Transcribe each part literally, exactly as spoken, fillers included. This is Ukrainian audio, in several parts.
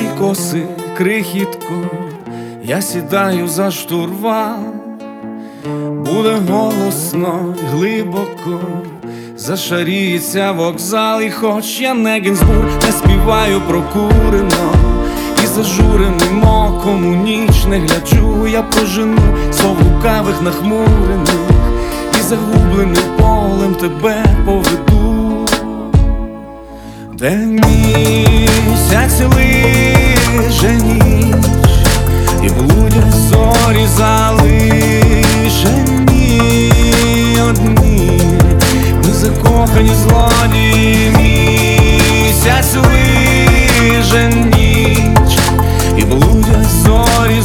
коси, крихітко, я сідаю за штурвал. Буде голосно й глибоко, зашаріється вокзал. І хоч я не Гінзбург, не співаю прокурено, і зажуреним оком у ніч не гляджу. Я прожену сов лукавих нахмурених, і загубленим полем тебе поведу. Де місяць лиже ніч, і блудять зорі залишені одні. Ми закохані злодії. Місяць лиже ніч, і блудять зорі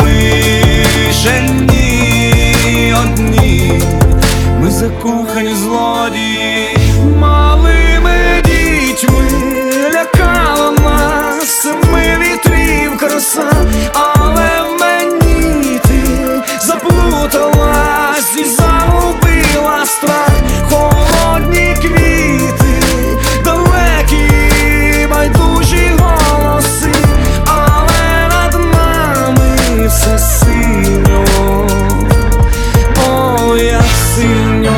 залишені одні. Ми закохані злодії. Малими дітьми лякала нас семи вітрів краса, але в мені ти заплуталась і загубила страх. Холодні квіти, далекі байдужі голоси, але над нами все синьо, о, як синьо.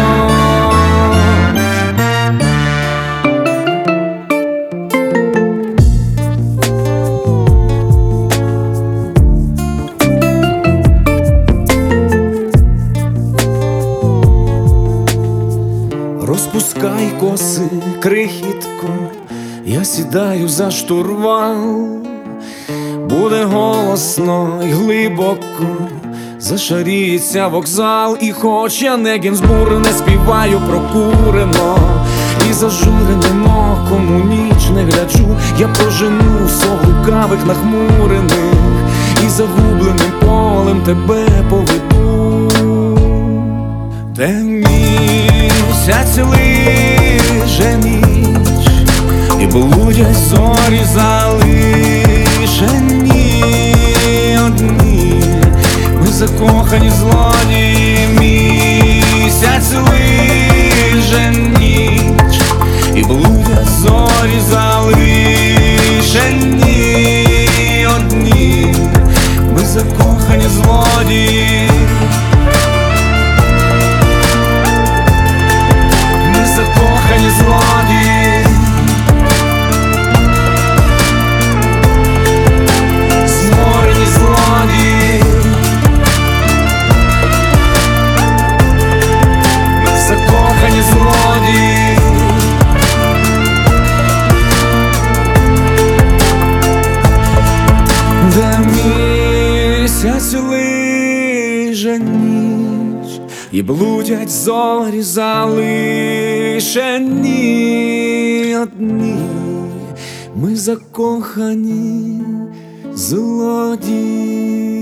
Розпускай коси, крихітко, я сідаю за штурвал. Буде голосно й глибоко, зашаріється вокзал. І хоч я не Гінзбург, не співаю прокурено, і зажуреним оком у ніч не гляджу. Я прожену сов лукавих нахмурених, і загубленим полем тебе поведу. Де місяць лиже ніч, і блудять зорі залишені одні. Ми закохані злодії. Місяць лиже ніч, і блудять зорі залишені одні. Ми закохані злодії. Закохані злодії. Зморені злодії. Закохані злодії. Де місяць лиже ніч, і блудять зорі залишені одні. Ми закохані злодії.